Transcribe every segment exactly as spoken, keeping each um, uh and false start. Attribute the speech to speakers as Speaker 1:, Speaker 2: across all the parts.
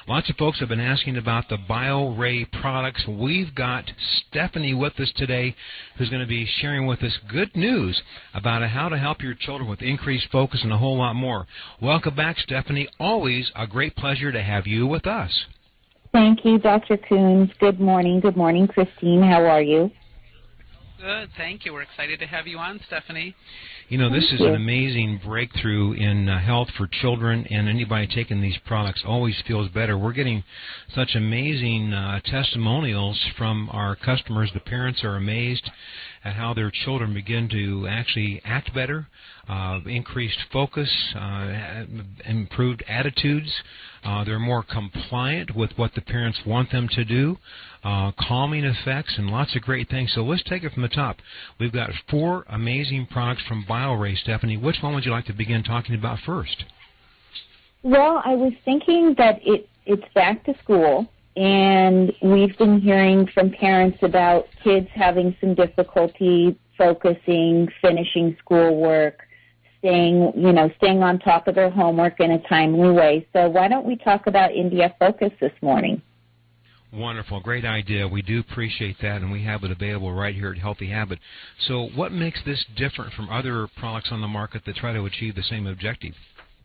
Speaker 1: Lots of folks have been asking about the BioRay products. We've got Stephanie with us today, who's going to be sharing with us good news about how to help your children with increased focus and a whole lot more. Welcome back, Stephanie. Always a great pleasure to have you with us.
Speaker 2: Thank you, Doctor Coons. Good morning. Good morning, Christine. How are you?
Speaker 3: Good, thank you. We're excited to have you on, Stephanie.
Speaker 1: You know, this
Speaker 2: Thank
Speaker 1: is
Speaker 2: you.
Speaker 1: an amazing breakthrough in uh, health for children, and anybody taking these products always feels better. We're getting such amazing uh, testimonials from our customers. The parents are amazed at how their children begin to actually act better, uh, increased focus, uh, improved attitudes. Uh, they're more compliant with what the parents want them to do, uh, calming effects, and lots of great things. So let's take it from the top. We've got four amazing products from BioRay. Stephanie, which one would you like to begin talking about first?
Speaker 2: Well, I was thinking that it, it's back to school, and we've been hearing from parents about kids having some difficulty focusing, finishing schoolwork, staying, you know, staying on top of their homework in a timely way. So why don't we talk about India Focus this morning?
Speaker 1: Wonderful. Great idea. We do appreciate that, and we have it available right here at Healthy Habit. So what makes this different from other products on the market that try to achieve the same objective?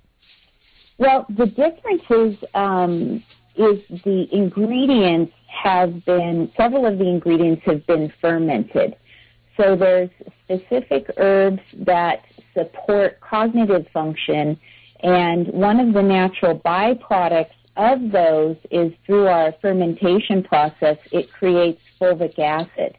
Speaker 2: Well, the difference is, um, is the ingredients have been, several of the ingredients have been fermented. So there's specific herbs that support cognitive function, and one of the natural byproducts of those is through our fermentation process, it creates fulvic acid.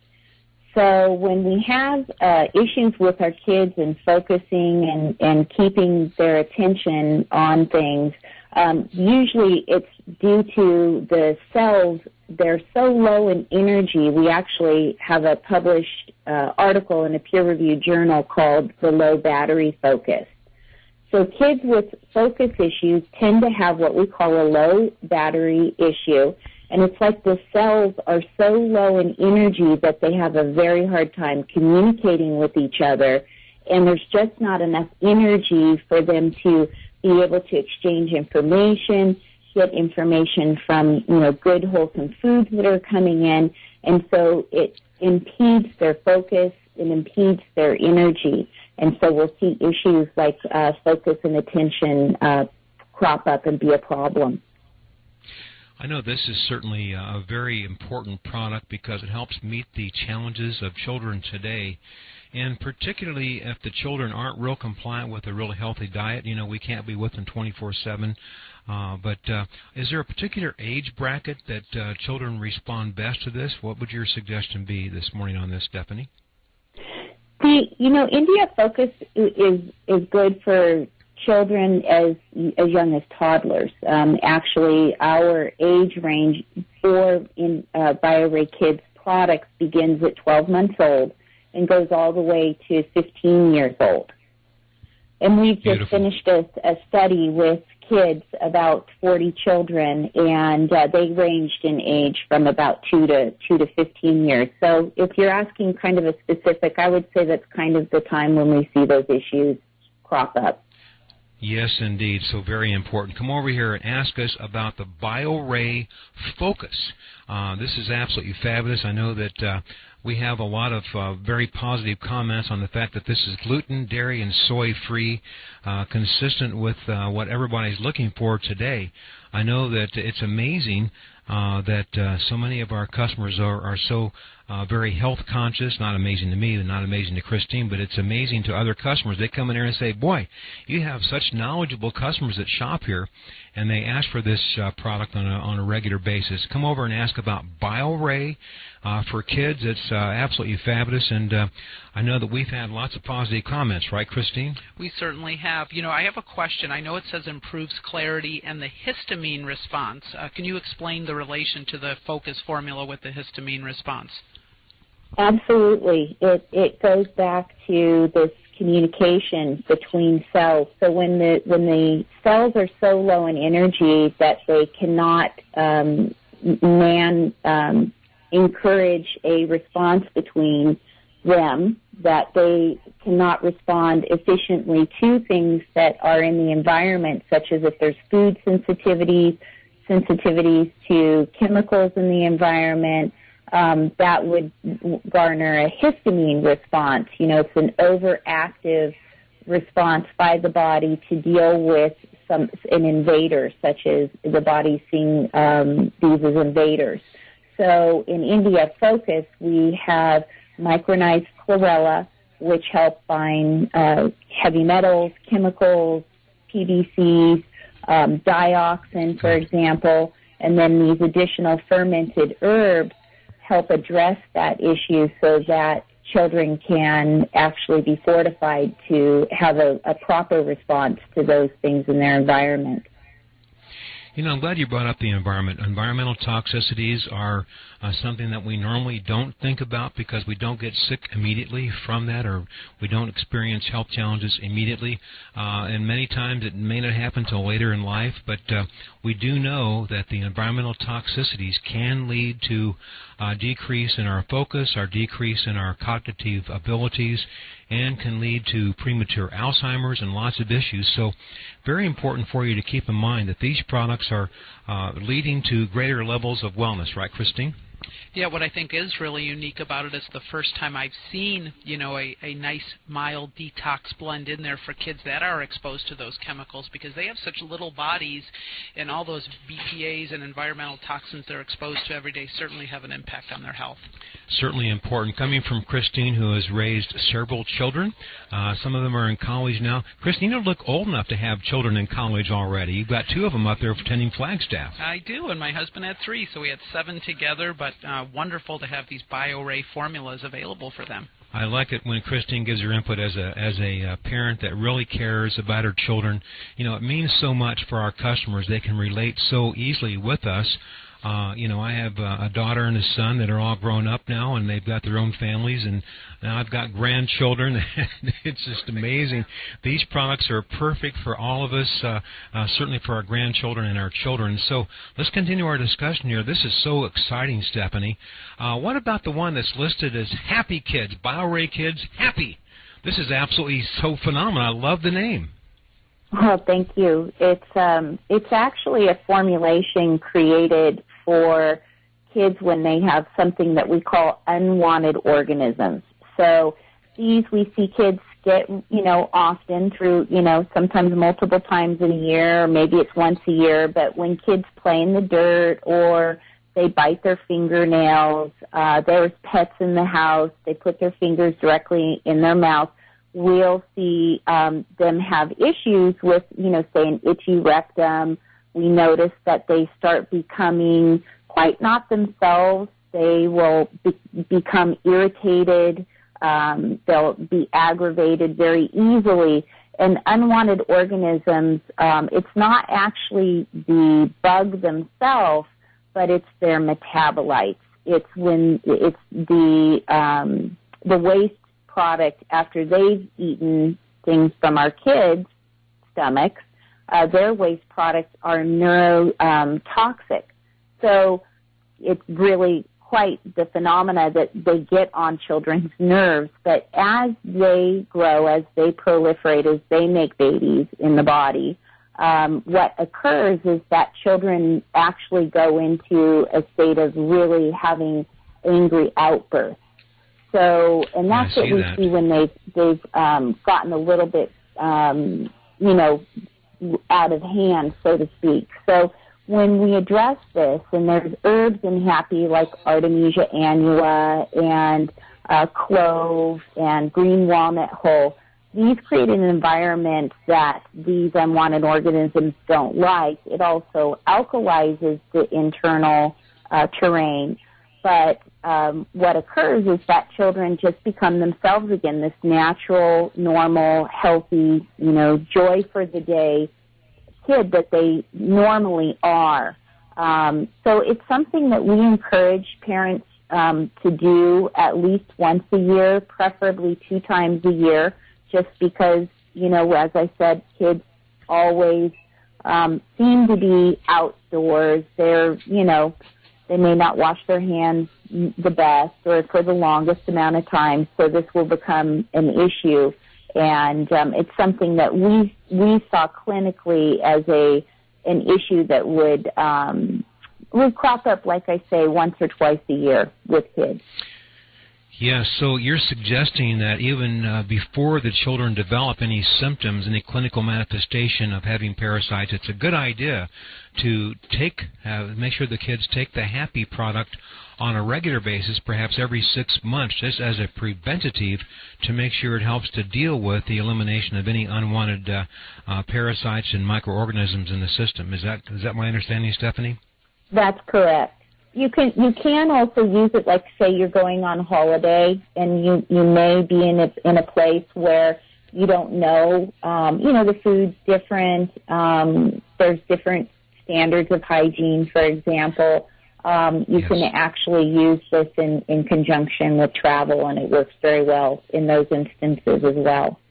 Speaker 2: So when we have uh, issues with our kids and focusing and, and keeping their attention on things, um, usually it's due to the cells. They're so low in energy. We actually have a published uh, article in a peer-reviewed journal called The Low Battery Focus. So kids with focus issues tend to have what we call a low battery issue, and it's like the cells are so low in energy that they have a very hard time communicating with each other, and there's just not enough energy for them to be able to exchange information, get information from, you know, good, wholesome foods that are coming in, and so it impedes their focus, it impedes their energy. And so we'll see issues like uh, focus and attention uh, crop up and be a problem.
Speaker 1: I know this is certainly a very important product because it helps meet the challenges of children today. And particularly if the children aren't real compliant with a really healthy diet, you know, we can't be with them twenty-four seven. Uh, but uh, is there a particular age bracket that uh, children respond best to this? What would your suggestion be this morning on this, Stephanie?
Speaker 2: The, you know, India Focus is is good for children as as young as toddlers. Um, actually, our age range for in uh, BioRay Kids products begins at twelve months old and goes all the way to fifteen years old. And we've just
Speaker 1: Beautiful.
Speaker 2: finished a, a study with kids, about forty children, and uh, they ranged in age from about two to two to fifteen years. So if you're asking kind of a specific, I would say that's kind of the time when we see those issues crop up.
Speaker 1: Yes, indeed. So very important. Come over here and ask us about the BioRay Focus. Uh, this is absolutely fabulous. I know that uh, we have a lot of uh, very positive comments on the fact that this is gluten, dairy, and soy-free, uh, consistent with uh, what everybody's looking for today. I know that it's amazing uh, that uh, so many of our customers are, are so uh, very health conscious. Not amazing to me, not amazing to Christine, but it's amazing to other customers. They come in here and say, boy, you have such knowledgeable customers that shop here, and they ask for this uh, product on a, on a regular basis. Come over and ask about BioRay uh, for kids. It's uh, absolutely fabulous, and uh, I know that we've had lots of positive comments, right, Christine?
Speaker 3: We certainly have. You know, I have a question. I know it says improves clarity and the histamine response. Uh, can you explain the relation to the focus formula with the histamine response?
Speaker 2: Absolutely. It it goes back to this communication between cells. So when the when the cells are so low in energy that they cannot um, man um, encourage a response between them, that they cannot respond efficiently to things that are in the environment, such as if there's food sensitivities, sensitivities to chemicals in the environment, um, that would garner a histamine response. You know, it's an overactive response by the body to deal with some an invader, such as the body seeing um, these as invaders. So in India Focus, we have micronized chlorella, which help bind uh, heavy metals, chemicals, P V Cs, um, dioxin, for example, and then these additional fermented herbs help address that issue so that children can actually be fortified to have a, a proper response to those things in their environment.
Speaker 1: You know, I'm glad you brought up the environment. Environmental toxicities are uh, something that we normally don't think about because we don't get sick immediately from that, or we don't experience health challenges immediately. Uh, and many times it may not happen until later in life, but uh, we do know that the environmental toxicities can lead to a decrease in our focus, our decrease in our cognitive abilities, and can lead to premature Alzheimer's and lots of issues. So very important for you to keep in mind that these products are uh, leading to greater levels of wellness, right, Christine?
Speaker 3: Yeah, what I think is really unique about it is the first time I've seen, you know, a, a nice mild detox blend in there for kids that are exposed to those chemicals, because they have such little bodies, and all those B P As and environmental toxins they're exposed to every day certainly have an impact on their health.
Speaker 1: Certainly important. Coming from Christine, who has raised several children. Uh, some of them are in college now. Christine, you don't look old enough to have children in college already. You've got two of them up there attending Flagstaff.
Speaker 3: I do, and my husband had three, so we had seven together, but uh, wonderful to have these BioRay formulas available for them.
Speaker 1: I like it when Christine gives her input as a as a uh, parent that really cares about her children. You know, it means so much for our customers. They can relate so easily with us. Uh, you know, I have uh, a daughter and a son that are all grown up now, and they've got their own families, and now I've got grandchildren. It's just amazing. These products are perfect for all of us, uh, uh, certainly for our grandchildren and our children. So let's continue our discussion here. This is so exciting, Stephanie. Uh, what about the one that's listed as Happy Kids, BioRay Kids Happy? This is absolutely so phenomenal. I love the name.
Speaker 2: Well, thank you. It's um, it's actually a formulation created for kids when they have something that we call unwanted organisms. So these we see kids get, you know, often through, you know, sometimes multiple times in a year, or maybe it's once a year, but when kids play in the dirt or they bite their fingernails, uh, there's pets in the house, they put their fingers directly in their mouth, we'll see um, them have issues with, you know, say an itchy rectum. We notice that they start becoming quite not themselves. They will be- become irritated. Um, they'll be aggravated very easily. And unwanted organisms, um, it's not actually the bug themselves, but it's their metabolites. It's when it's the um, the waste product after they've eaten things from our kids' stomachs. Uh, their waste products are neurotoxic. Um, so it's really quite the phenomena that they get on children's nerves. But as they grow, as they proliferate, as they make babies in the body, um, what occurs is that children actually go into a state of really having angry outbursts. So, and that's what we
Speaker 1: that.
Speaker 2: see when they've, they've um, gotten a little bit, um, you know, out of hand, so to speak. So when we address this, and there's herbs in Happy like Artemisia annua and uh, clove and green walnut hull, these create an environment that these unwanted organisms don't like. It also alkalizes the internal uh, terrain. But um, what occurs is that children just become themselves again, this natural, normal, healthy, you know, joy for the day kid that they normally are. Um, so it's something that we encourage parents um, to do at least once a year, preferably two times a year, just because, you know, as I said, kids always um, seem to be outdoors. They're, you know, they may not wash their hands the best or for the longest amount of time, so this will become an issue. And um, it's something that we we saw clinically as a an issue that would um, would crop up, like I say, once or twice a year with kids.
Speaker 1: Yes, so you're suggesting that even uh, before the children develop any symptoms, any clinical manifestation of having parasites, it's a good idea to take, uh, make sure the kids take the Happy product on a regular basis, perhaps every six months, just as a preventative to make sure it helps to deal with the elimination of any unwanted uh, uh, parasites and microorganisms in the system. Is that is that my understanding, Stephanie?
Speaker 2: That's correct. You can you can also use it, like say you're going on holiday and you, you may be in a in a place where you don't know, um, you know, the food's different. Um, there's different standards of hygiene, for example. Um, you
Speaker 1: yes.
Speaker 2: can actually use this in, in conjunction with travel, and it works very well in those instances as well.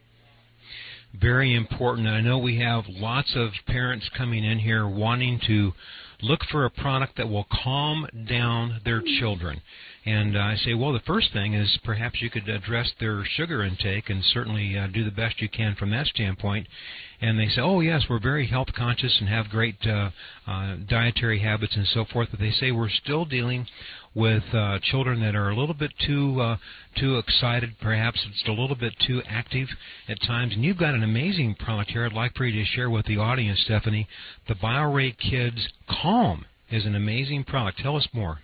Speaker 1: Very important. I know we have lots of parents coming in here wanting to look for a product that will calm down their children. And uh, I say, well, the first thing is perhaps you could address their sugar intake and certainly uh, do the best you can from that standpoint. And they say, oh, yes, we're very health conscious and have great uh, uh, dietary habits and so forth. But they say we're still dealing with uh, children that are a little bit too uh, too excited, perhaps it's a little bit too active at times. And you've got an amazing product here I'd like for you to share with the audience, Stephanie. The BioRay Kids Calm is an amazing product. Tell us more.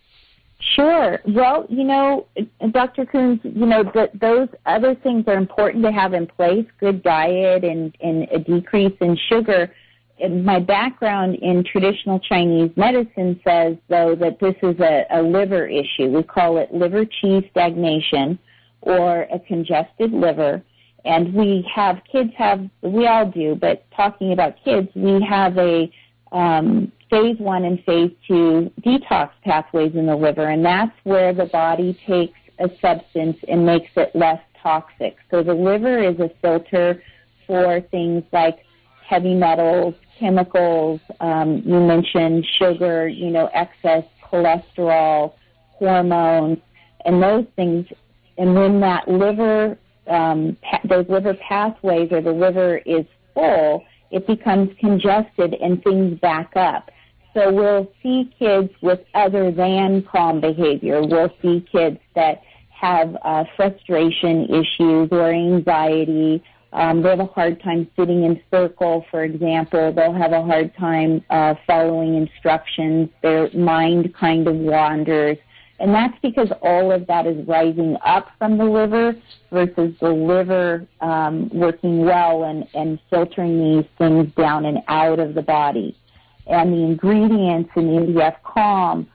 Speaker 2: Sure. Well, you know, Doctor Coons, you know, th- those other things are important to have in place, good diet and, and a decrease in sugar. And my background in traditional Chinese medicine says, though, that this is a, a liver issue. We call it liver qi stagnation or a congested liver. And we have, kids have, we all do, but talking about kids, we have a um, phase one and phase two detox pathways in the liver, and that's where the body takes a substance and makes it less toxic. So the liver is a filter for things like heavy metals, chemicals, um, you mentioned sugar, you know, excess cholesterol, hormones, and those things. And when that liver, um, pa- those liver pathways or the liver is full, it becomes congested and things back up. So we'll see kids with other than calm behavior. We'll see kids that have uh, frustration issues or anxiety. Um, they have a hard time sitting in circle, for example. They'll have a hard time uh, following instructions. Their mind kind of wanders. And that's because all of that is rising up from the liver versus the liver um, working well and, and filtering these things down and out of the body. And the ingredients in N D F Calm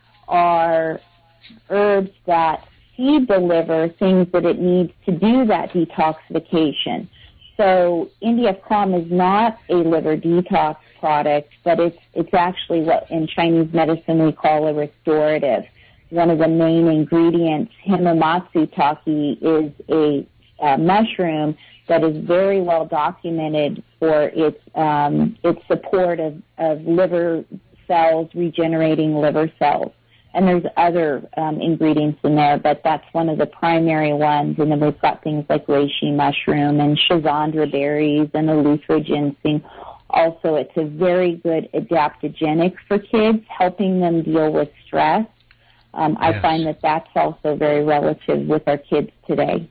Speaker 2: are herbs that feed the liver things that it needs to do that detoxification. So N D F Calm is not a liver detox product, but it's it's actually what in Chinese medicine we call a restorative. One of the main ingredients, Hamamatsu taki, is a, a mushroom that is very well documented for its um, its support of, of liver cells, regenerating liver cells. And there's other um, ingredients in there, but that's one of the primary ones. And then we've got things like reishi mushroom and schizandra berries and eleuthera ginseng. Also, it's a very good adaptogenic for kids, helping them deal with stress. Um, I
Speaker 1: yes.
Speaker 2: find that that's also very relative with our kids today.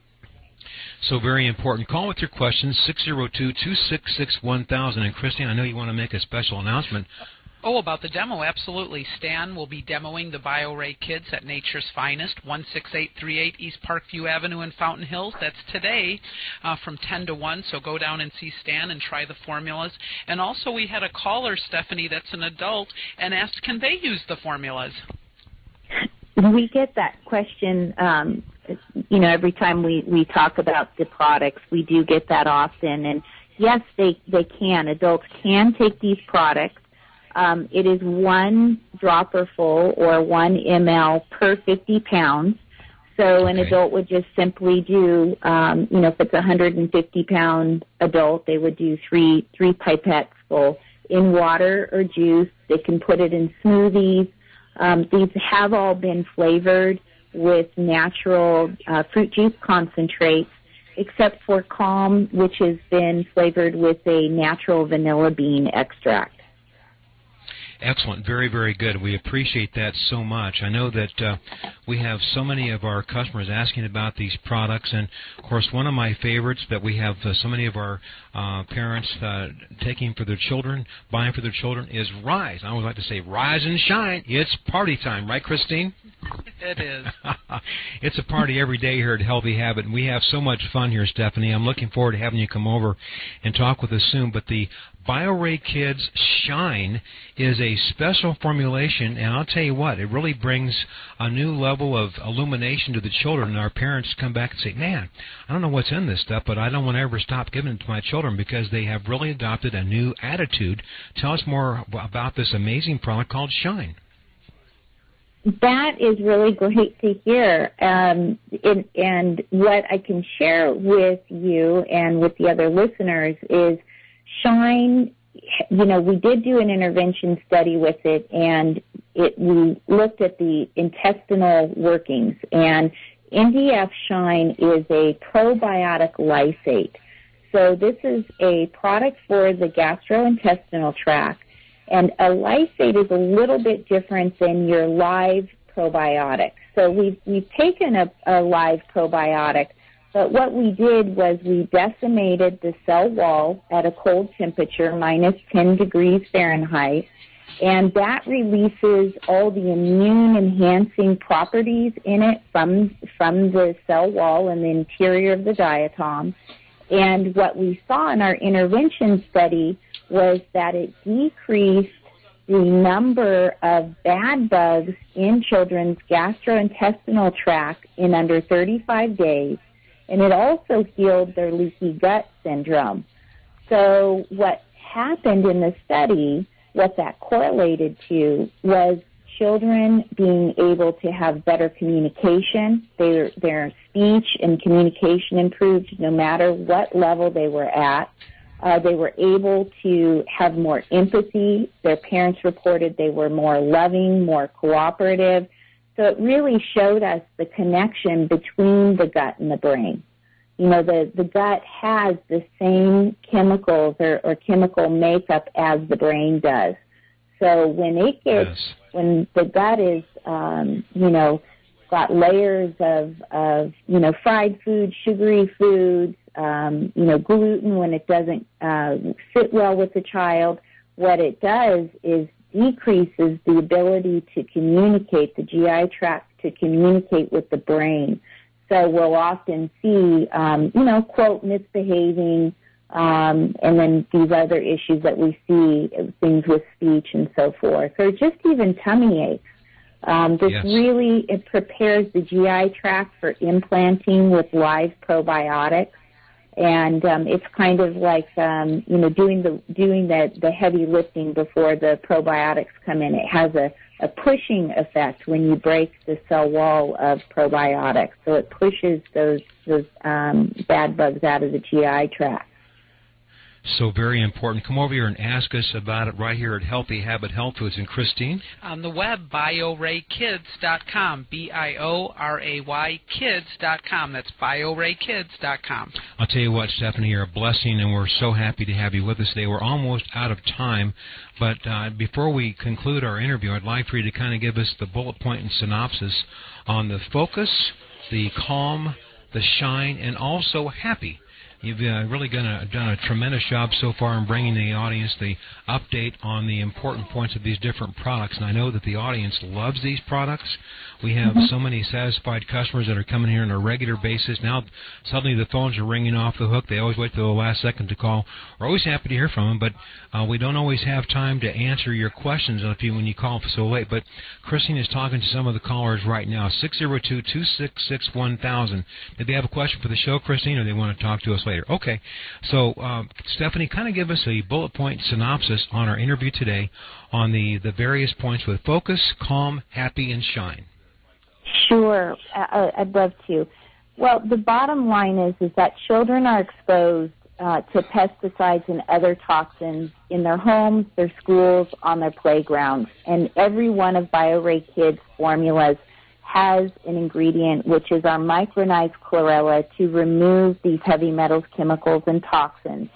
Speaker 1: So very important. Call with your questions, six oh two, two six six, one thousand. And Christine, I know you want to make a special announcement.
Speaker 3: Oh, about the demo, absolutely. Stan will be demoing the BioRay Kids at Nature's Finest, one six eight three eight East Parkview Avenue in Fountain Hills. That's today uh, from ten to one, so go down and see Stan and try the formulas. And also we had a caller, Stephanie, that's an adult, and asked, can they use the formulas?
Speaker 2: We get that question, um, you know, every time we, we talk about the products. We do get that often. And, yes, they, they can. Adults can take these products. Um, it is one dropper full or one milliliter per fifty pounds. So an
Speaker 1: okay.
Speaker 2: adult would just simply do, um, you know, if it's a one hundred fifty pound adult, they would do three three pipettes full in water or juice. They can put it in smoothies. Um, these have all been flavored with natural uh, fruit juice concentrates, except for Calm, which has been flavored with a natural vanilla bean extract.
Speaker 1: Excellent. Very, very good. We appreciate that so much. I know that uh, we have so many of our customers asking about these products, and, of course, one of my favorites that we have uh, so many of our uh, parents uh, taking for their children, buying for their children, is Rise. I always like to say, rise and shine. It's party time. Right, Christine?
Speaker 3: It is.
Speaker 1: It's a party every day here at Healthy Habit, and we have so much fun here, Stephanie. I'm looking forward to having you come over and talk with us soon. But the BioRay Kids Shine is a special formulation, and I'll tell you what, it really brings a new level of illumination to the children, and our parents come back and say, man, I don't know what's in this stuff, but I don't want to ever stop giving it to my children because they have really adopted a new attitude. Tell us more about this amazing product called Shine.
Speaker 2: That is really great to hear. Um, and, and what I can share with you and with the other listeners is Shine, you know, we did do an intervention study with it, and it, we looked at the intestinal workings. And N D F Shine is a probiotic lysate. So this is a product for the gastrointestinal tract. And a lysate is a little bit different than your live probiotic. So we've, we've taken a, a live probiotic, but what we did was we decimated the cell wall at a cold temperature, minus ten degrees Fahrenheit, and that releases all the immune-enhancing properties in it from, from the cell wall and the interior of the diatom. And what we saw in our intervention study was that it decreased the number of bad bugs in children's gastrointestinal tract in under thirty-five days, and it also healed their leaky gut syndrome. So what happened in the study, what that correlated to, was children being able to have better communication. Their, their speech and communication improved no matter what level they were at. Uh, they were able to have more empathy. Their parents reported they were more loving, more cooperative. So it really showed us the connection between the gut and the brain. You know, the, the gut has the same chemicals or, or chemical makeup as the brain does. So when it gets, yes. when the gut is, um, you know, got layers of, of, you know, fried food, sugary foods, um, you know, gluten when it doesn't uh, sit well with the child, what it does is decreases the ability to communicate, the G I tract to communicate with the brain. So we'll often see, um, you know, quote, misbehaving, um, and then these other issues that we see, things with speech and so forth, or just even tummy aches. Um, this yes. really, it prepares the G I tract for implanting with live probiotics. And um, it's kind of like, um, you know, doing the doing the, the heavy lifting before the probiotics come in. It has a, a pushing effect when you break the cell wall of probiotics. So it pushes those, those um, bad bugs out of the G I tract.
Speaker 1: So very important. Come over here and ask us about it right here at Healthy Habit Health Foods. And Christine?
Speaker 3: On the web, BioRay Kids dot com, B I O R A Y Kids dot com. That's BioRay Kids dot com.
Speaker 1: I'll tell you what, Stephanie, you're a blessing, and we're so happy to have you with us today. We're almost out of time, but uh, before we conclude our interview, I'd like for you to kind of give us the bullet point and synopsis on the focus, the calm, the shine, and also happy. You've uh, really done a, done a tremendous job so far in bringing the audience the update on the important points of these different products, and I know that the audience loves these products. We have mm-hmm. so many satisfied customers that are coming here on a regular basis. Now suddenly the phones are ringing off the hook. They always wait till the last second to call. We're always happy to hear from them, but uh, we don't always have time to answer your questions if you, when you call so late. But Christine is talking to some of the callers right now, six zero two, two six six, one thousand. Did they have a question for the show, Christine, or they want to talk to us later? Okay. So, uh, Stephanie, kind of give us a bullet point synopsis on our interview today on the, the various points with focus, calm, happy, and shine.
Speaker 2: Sure. Uh, I'd love to. Well, the bottom line is, is that children are exposed uh, to pesticides and other toxins in their homes, their schools, on their playgrounds. And every one of BioRay Kids formulas has an ingredient, which is our micronized chlorella, to remove these heavy metals, chemicals, and toxins.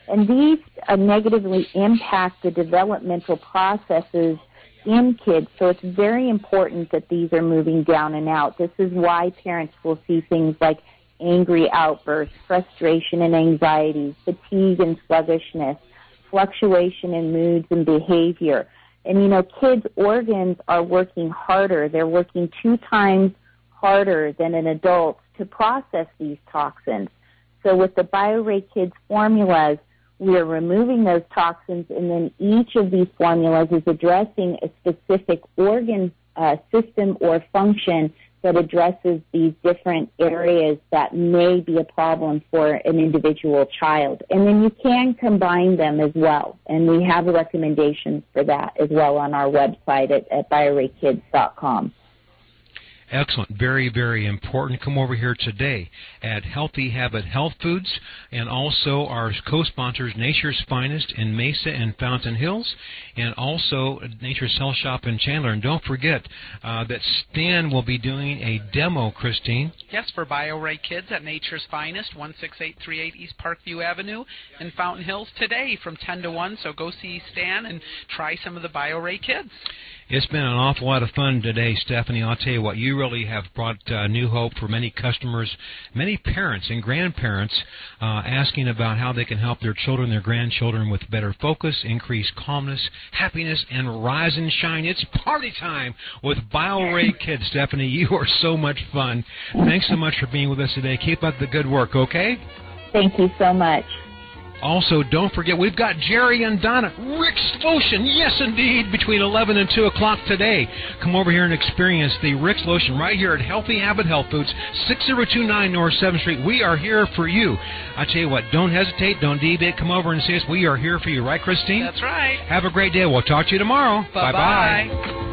Speaker 2: And these uh, negatively impact the developmental processes in kids, so it's very important that these are moving down and out. This is why parents will see things like angry outbursts, frustration and anxiety, fatigue and sluggishness, fluctuation in moods and behavior. And, you know, kids' organs are working harder. They're working two times harder than an adult to process these toxins. So with the BioRay Kids formulas, we are removing those toxins, and then each of these formulas is addressing a specific organ uh, system or function that addresses these different areas that may be a problem for an individual child. And then you can combine them as well, and we have recommendations for that as well on our website at, at BioRay Kids dot com.
Speaker 1: Excellent. Very, very important. Come over here today at Healthy Habit Health Foods, and also our co-sponsors, Nature's Finest in Mesa and Fountain Hills, and also Nature's Health Shop in Chandler. And don't forget uh, that Stan will be doing a demo, Christine.
Speaker 3: Yes, for BioRay Kids at Nature's Finest, one six eight three eight East Parkview Avenue in Fountain Hills today from ten to one. So go see Stan and try some of the BioRay Kids.
Speaker 1: It's been an awful lot of fun today, Stephanie. I'll tell you what, you really have brought uh, new hope for many customers, many parents and grandparents uh, asking about how they can help their children, their grandchildren with better focus, increased calmness, happiness, and rise and shine. It's party time with BioRay Kids, Stephanie. You are so much fun. Thanks so much for being with us today. Keep up the good work, okay?
Speaker 2: Thank you so much.
Speaker 1: Also, don't forget, we've got Jerry and Donna, Rick's Lotion, yes indeed, between eleven and two o'clock today. Come over here and experience the Rick's Lotion right here at Healthy Habit Health Foods, six zero two nine North seventh Street. We are here for you. I tell you what, don't hesitate, don't deviate, come over and see us. We are here for you, right, Christine?
Speaker 3: That's right.
Speaker 1: Have a great day. We'll talk to you tomorrow.
Speaker 3: Bye-bye. Bye-bye.